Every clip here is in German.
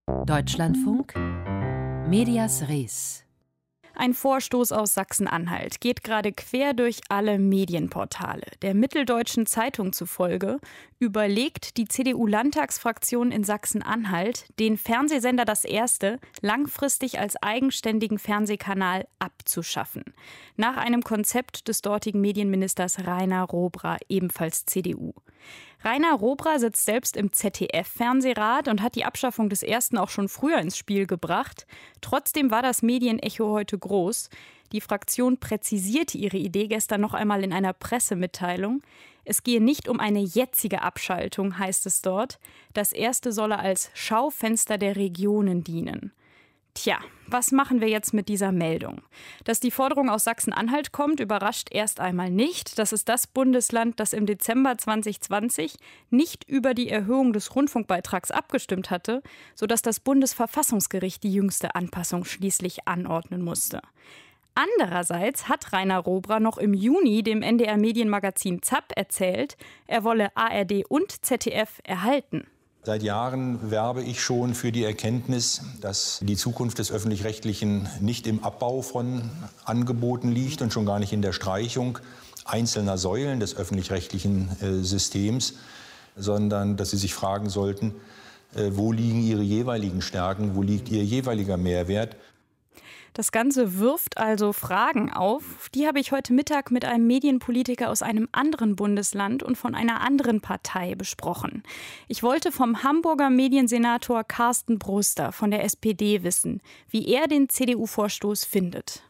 Deutschlandfunk Medias Res. Ein Vorstoß aus Sachsen-Anhalt geht gerade quer durch alle Medienportale. Der Mitteldeutschen Zeitung zufolge überlegt die CDU-Landtagsfraktion in Sachsen-Anhalt, den Fernsehsender Das Erste langfristig als eigenständigen Fernsehkanal abzuschaffen. Nach einem Konzept des dortigen Medienministers Rainer Robra, ebenfalls CDU. Rainer Robra sitzt selbst im ZDF-Fernsehrat und hat die Abschaffung des Ersten auch schon früher ins Spiel gebracht. Trotzdem war das Medienecho heute groß. Die Fraktion präzisierte ihre Idee gestern noch einmal in einer Pressemitteilung. Es gehe nicht um eine jetzige Abschaltung, heißt es dort. Das Erste solle als Schaufenster der Regionen dienen. Tja, was machen wir jetzt mit dieser Meldung? Dass die Forderung aus Sachsen-Anhalt kommt, überrascht erst einmal nicht. Das ist das Bundesland, das im Dezember 2020 nicht über die Erhöhung des Rundfunkbeitrags abgestimmt hatte, sodass das Bundesverfassungsgericht die jüngste Anpassung schließlich anordnen musste. Andererseits hat Rainer Robra noch im Juni dem NDR-Medienmagazin ZAP erzählt, er wolle ARD und ZDF erhalten. Seit Jahren werbe ich schon für die Erkenntnis, dass die Zukunft des Öffentlich-Rechtlichen nicht im Abbau von Angeboten liegt und schon gar nicht in der Streichung einzelner Säulen des öffentlich-rechtlichen Systems, sondern dass Sie sich fragen sollten, wo liegen Ihre jeweiligen Stärken, wo liegt Ihr jeweiliger Mehrwert. Das Ganze wirft also Fragen auf. Die habe ich heute Mittag mit einem Medienpolitiker aus einem anderen Bundesland und von einer anderen Partei besprochen. Ich wollte vom Hamburger Mediensenator Carsten Broster von der SPD wissen, wie er den CDU-Vorstoß findet.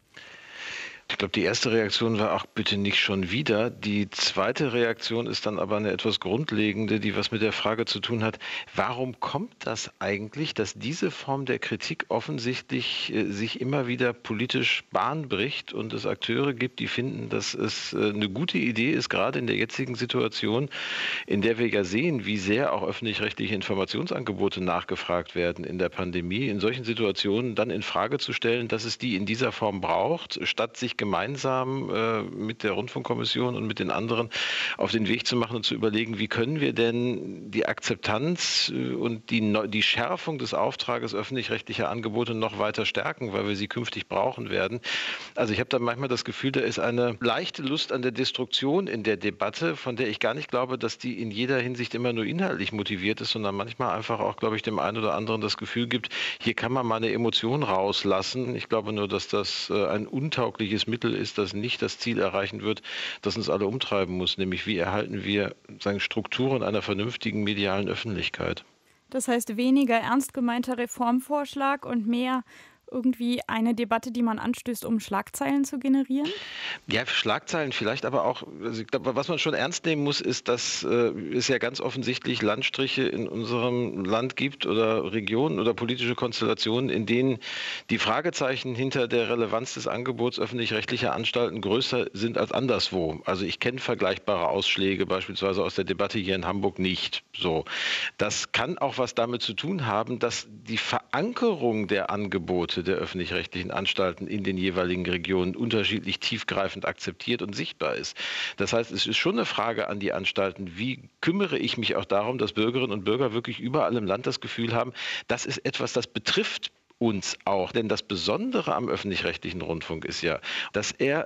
Ich glaube, die erste Reaktion war, ach bitte nicht schon wieder. Die zweite Reaktion ist dann aber eine etwas grundlegende, die was mit der Frage zu tun hat, warum kommt das eigentlich, dass diese Form der Kritik offensichtlich sich immer wieder politisch Bahn bricht und es Akteure gibt, die finden, dass es eine gute Idee ist, gerade in der jetzigen Situation, in der wir ja sehen, wie sehr auch öffentlich-rechtliche Informationsangebote nachgefragt werden in der Pandemie, in solchen Situationen dann in Frage zu stellen, dass es die in dieser Form braucht, statt sich gemeinsam mit der Rundfunkkommission und mit den anderen auf den Weg zu machen und zu überlegen, wie können wir denn die Akzeptanz und die Schärfung des Auftrages öffentlich-rechtlicher Angebote noch weiter stärken, weil wir sie künftig brauchen werden. Also ich habe da manchmal das Gefühl, da ist eine leichte Lust an der Destruktion in der Debatte, von der ich gar nicht glaube, dass die in jeder Hinsicht immer nur inhaltlich motiviert ist, sondern manchmal einfach auch, glaube ich, dem einen oder anderen das Gefühl gibt, hier kann man mal eine Emotion rauslassen. Ich glaube nur, dass das ein untaugliches Mittel ist, das nicht das Ziel erreichen wird, das uns alle umtreiben muss, nämlich wie erhalten wir Strukturen einer vernünftigen medialen Öffentlichkeit. Das heißt weniger ernst gemeinter Reformvorschlag und mehr irgendwie eine Debatte, die man anstößt, um Schlagzeilen zu generieren? Ja, Schlagzeilen vielleicht, aber auch, also ich glaube, was man schon ernst nehmen muss, ist, dass es ja ganz offensichtlich Landstriche in unserem Land gibt oder Regionen oder politische Konstellationen, in denen die Fragezeichen hinter der Relevanz des Angebots öffentlich-rechtlicher Anstalten größer sind als anderswo. Also ich kenne vergleichbare Ausschläge, beispielsweise aus der Debatte hier in Hamburg nicht. So, das kann auch was damit zu tun haben, dass die Verankerung der Angebote der öffentlich-rechtlichen Anstalten in den jeweiligen Regionen unterschiedlich tiefgreifend akzeptiert und sichtbar ist. Das heißt, es ist schon eine Frage an die Anstalten, wie kümmere ich mich auch darum, dass Bürgerinnen und Bürger wirklich überall im Land das Gefühl haben, das ist etwas, das betrifft uns auch. Denn das Besondere am öffentlich-rechtlichen Rundfunk ist ja, dass er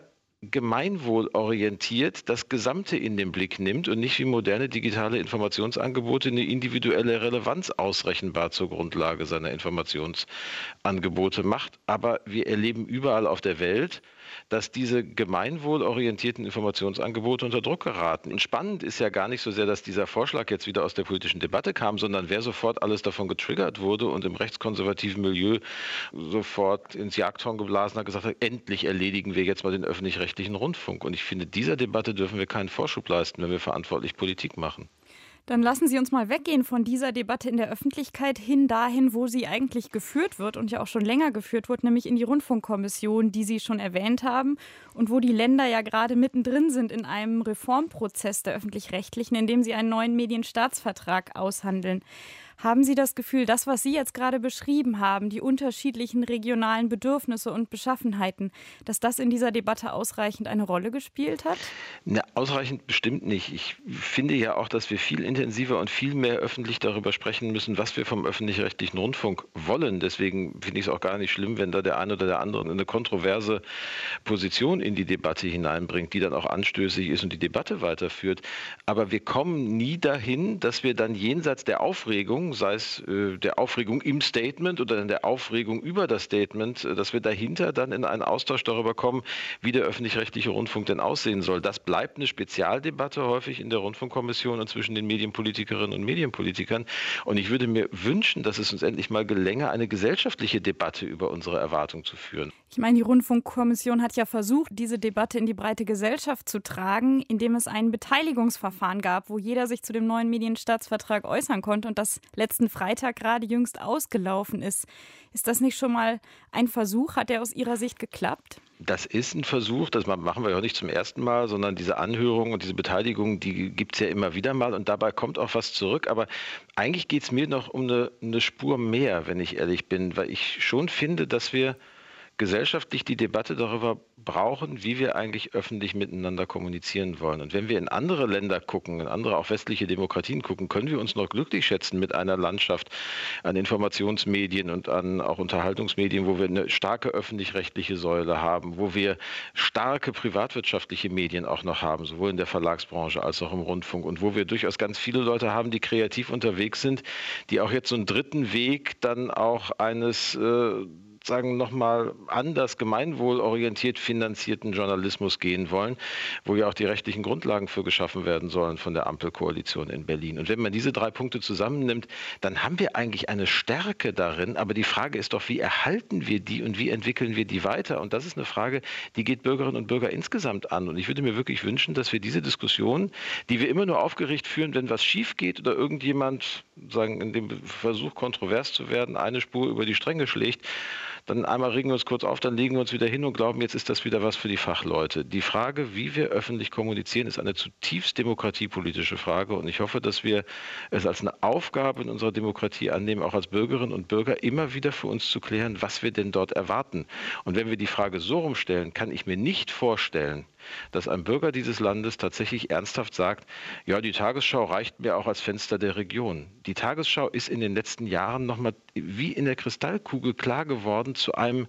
gemeinwohlorientiert das Gesamte in den Blick nimmt und nicht wie moderne digitale Informationsangebote eine individuelle Relevanz ausrechenbar zur Grundlage seiner Informationsangebote macht. Aber wir erleben überall auf der Welt, dass diese gemeinwohlorientierten Informationsangebote unter Druck geraten. Und spannend ist ja gar nicht so sehr, dass dieser Vorschlag jetzt wieder aus der politischen Debatte kam, sondern wer sofort alles davon getriggert wurde und im rechtskonservativen Milieu sofort ins Jagdhorn geblasen hat, gesagt hat, endlich erledigen wir jetzt mal den öffentlich-rechtlichen Rundfunk. Und ich finde, dieser Debatte dürfen wir keinen Vorschub leisten, wenn wir verantwortlich Politik machen. Dann lassen Sie uns mal weggehen von dieser Debatte in der Öffentlichkeit hin dahin, wo sie eigentlich geführt wird und ja auch schon länger geführt wird, nämlich in die Rundfunkkommission, die Sie schon erwähnt haben und wo die Länder ja gerade mittendrin sind in einem Reformprozess der Öffentlich-Rechtlichen, in dem sie einen neuen Medienstaatsvertrag aushandeln. Haben Sie das Gefühl, das, was Sie jetzt gerade beschrieben haben, die unterschiedlichen regionalen Bedürfnisse und Beschaffenheiten, dass das in dieser Debatte ausreichend eine Rolle gespielt hat? Na, ausreichend bestimmt nicht. Ich finde ja auch, dass wir viel intensiver und viel mehr öffentlich darüber sprechen müssen, was wir vom öffentlich-rechtlichen Rundfunk wollen. Deswegen finde ich es auch gar nicht schlimm, wenn da der eine oder der andere eine kontroverse Position in die Debatte hineinbringt, die dann auch anstößig ist und die Debatte weiterführt. Aber wir kommen nie dahin, dass wir dann jenseits der Aufregung, sei es der Aufregung im Statement oder in der Aufregung über das Statement, dass wir dahinter dann in einen Austausch darüber kommen, wie der öffentlich-rechtliche Rundfunk denn aussehen soll. Das bleibt eine Spezialdebatte häufig in der Rundfunkkommission und zwischen den Medienpolitikerinnen und Medienpolitikern. Und ich würde mir wünschen, dass es uns endlich mal gelänge, eine gesellschaftliche Debatte über unsere Erwartung zu führen. Ich meine, die Rundfunkkommission hat ja versucht, diese Debatte in die breite Gesellschaft zu tragen, indem es ein Beteiligungsverfahren gab, wo jeder sich zu dem neuen Medienstaatsvertrag äußern konnte und das letzten Freitag gerade jüngst ausgelaufen ist. Ist das nicht schon mal ein Versuch? Hat der aus Ihrer Sicht geklappt? Das ist ein Versuch, das machen wir ja auch nicht zum ersten Mal, sondern diese Anhörung und diese Beteiligung, die gibt es ja immer wieder mal und dabei kommt auch was zurück. Aber eigentlich geht es mir noch um eine Spur mehr, wenn ich ehrlich bin, weil ich schon finde, dass wir gesellschaftlich die Debatte darüber brauchen, wie wir eigentlich öffentlich miteinander kommunizieren wollen. Und wenn wir in andere Länder gucken, in andere auch westliche Demokratien gucken, können wir uns noch glücklich schätzen mit einer Landschaft an Informationsmedien und an auch Unterhaltungsmedien, wo wir eine starke öffentlich-rechtliche Säule haben, wo wir starke privatwirtschaftliche Medien auch noch haben, sowohl in der Verlagsbranche als auch im Rundfunk und wo wir durchaus ganz viele Leute haben, die kreativ unterwegs sind, die auch jetzt so einen dritten Weg dann auch eines nochmal anders gemeinwohlorientiert finanzierten Journalismus gehen wollen, wo ja auch die rechtlichen Grundlagen für geschaffen werden sollen von der Ampelkoalition in Berlin. Und wenn man diese 3 Punkte zusammennimmt, dann haben wir eigentlich eine Stärke darin. Aber die Frage ist doch, wie erhalten wir die und wie entwickeln wir die weiter? Und das ist eine Frage, die geht Bürgerinnen und Bürger insgesamt an. Und ich würde mir wirklich wünschen, dass wir diese Diskussion, die wir immer nur aufgeregt führen, wenn was schief geht oder irgendjemand, in dem Versuch, kontrovers zu werden, eine Spur über die Stränge schlägt, dann einmal regen wir uns kurz auf, dann legen wir uns wieder hin und glauben, jetzt ist das wieder was für die Fachleute. Die Frage, wie wir öffentlich kommunizieren, ist eine zutiefst demokratiepolitische Frage und ich hoffe, dass wir es als eine Aufgabe in unserer Demokratie annehmen, auch als Bürgerinnen und Bürger immer wieder für uns zu klären, was wir denn dort erwarten. Und wenn wir die Frage so rumstellen, kann ich mir nicht vorstellen, dass ein Bürger dieses Landes tatsächlich ernsthaft sagt, ja, die Tagesschau reicht mir auch als Fenster der Region. Die Tagesschau ist in den letzten Jahren nochmal wie in der Kristallkugel klar geworden zu einem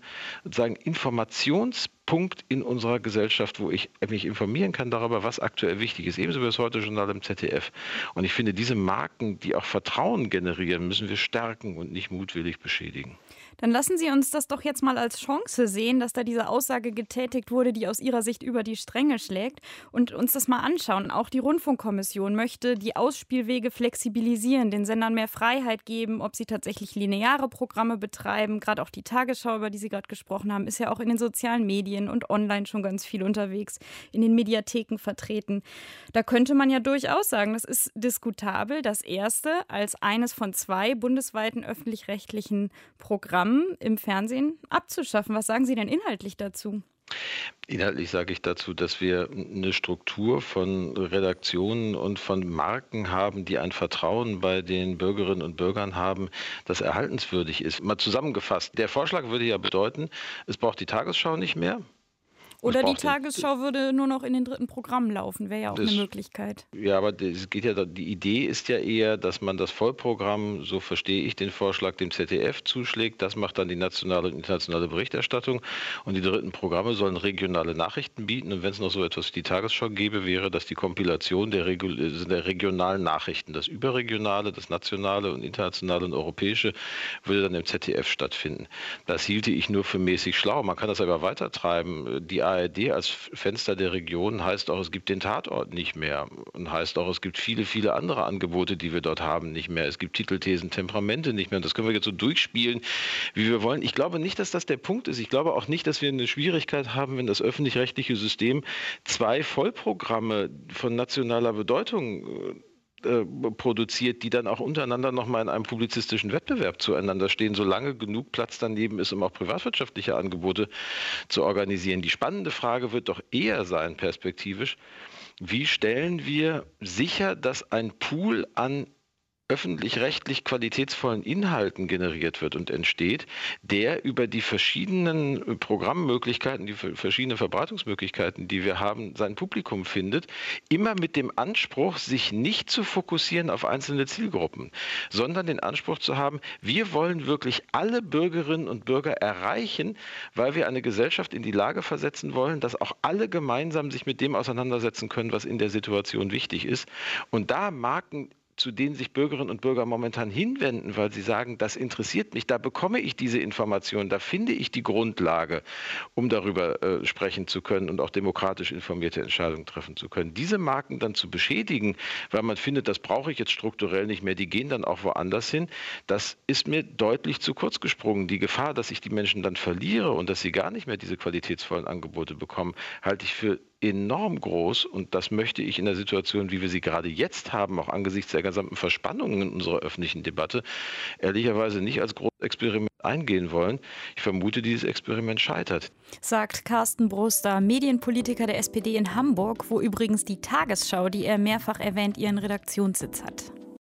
Informationspunkt in unserer Gesellschaft, wo ich mich informieren kann darüber, was aktuell wichtig ist. Ebenso wie das Heute-Journal im ZDF. Und ich finde, diese Marken, die auch Vertrauen generieren, müssen wir stärken und nicht mutwillig beschädigen. Dann lassen Sie uns das doch jetzt mal als Chance sehen, dass da diese Aussage getätigt wurde, die aus Ihrer Sicht über die Stränge schlägt und uns das mal anschauen. Auch die Rundfunkkommission möchte die Ausspielwege flexibilisieren, den Sendern mehr Freiheit geben, ob sie tatsächlich lineare Programme betreiben. Gerade auch die Tagesschau, über die Sie gerade gesprochen haben, ist ja auch in den sozialen Medien und online schon ganz viel unterwegs, in den Mediatheken vertreten. Da könnte man ja durchaus sagen, das ist diskutabel, das erste als eines von 2 bundesweiten öffentlich-rechtlichen Programmen im Fernsehen abzuschaffen. Was sagen Sie denn inhaltlich dazu? Inhaltlich sage ich dazu, dass wir eine Struktur von Redaktionen und von Marken haben, die ein Vertrauen bei den Bürgerinnen und Bürgern haben, das erhaltenswürdig ist. Mal zusammengefasst, der Vorschlag würde ja bedeuten, es braucht die Tagesschau nicht mehr. Oder die Tagesschau würde nur noch in den 3. Programmen laufen, wäre ja auch eine Möglichkeit. Ja, aber es geht ja, die Idee ist ja eher, dass man das Vollprogramm, so verstehe ich den Vorschlag, dem ZDF zuschlägt. Das macht dann die nationale und internationale Berichterstattung. Und die 3. Programme sollen regionale Nachrichten bieten. Und wenn es noch so etwas wie die Tagesschau gäbe, wäre das die Kompilation der regionalen Nachrichten. Das Überregionale, das Nationale und Internationale und Europäische würde dann im ZDF stattfinden. Das hielte ich nur für mäßig schlau. Man kann das aber weitertreiben. Die ARD als Fenster der Region heißt auch, es gibt den Tatort nicht mehr und heißt auch, es gibt viele, viele andere Angebote, die wir dort haben, nicht mehr. Es gibt Titelthesen, Temperamente nicht mehr und das können wir jetzt so durchspielen, wie wir wollen. Ich glaube nicht, dass das der Punkt ist. Ich glaube auch nicht, dass wir eine Schwierigkeit haben, wenn das öffentlich-rechtliche System 2 Vollprogramme von nationaler Bedeutung produziert, die dann auch untereinander nochmal in einem publizistischen Wettbewerb zueinander stehen, solange genug Platz daneben ist, um auch privatwirtschaftliche Angebote zu organisieren. Die spannende Frage wird doch eher sein, perspektivisch, wie stellen wir sicher, dass ein Pool an öffentlich-rechtlich qualitätsvollen Inhalten generiert wird und entsteht, der über die verschiedenen Programmmöglichkeiten, die verschiedenen Verbreitungsmöglichkeiten, die wir haben, sein Publikum findet, immer mit dem Anspruch, sich nicht zu fokussieren auf einzelne Zielgruppen, sondern den Anspruch zu haben, wir wollen wirklich alle Bürgerinnen und Bürger erreichen, weil wir eine Gesellschaft in die Lage versetzen wollen, dass auch alle gemeinsam sich mit dem auseinandersetzen können, was in der Situation wichtig ist. Und da Marken, zu denen sich Bürgerinnen und Bürger momentan hinwenden, weil sie sagen, das interessiert mich, da bekomme ich diese Informationen, da finde ich die Grundlage, um darüber sprechen zu können und auch demokratisch informierte Entscheidungen treffen zu können. Diese Marken dann zu beschädigen, weil man findet, das brauche ich jetzt strukturell nicht mehr, die gehen dann auch woanders hin, das ist mir deutlich zu kurz gesprungen. Die Gefahr, dass ich die Menschen dann verliere und dass sie gar nicht mehr diese qualitätsvollen Angebote bekommen, halte ich für enorm groß, und das möchte ich in der Situation, wie wir sie gerade jetzt haben, auch angesichts der gesamten Verspannungen in unserer öffentlichen Debatte, ehrlicherweise nicht als großes Experiment eingehen wollen. Ich vermute, dieses Experiment scheitert. Sagt Carsten Broster, Medienpolitiker der SPD in Hamburg, wo übrigens die Tagesschau, die er mehrfach erwähnt, ihren Redaktionssitz hat.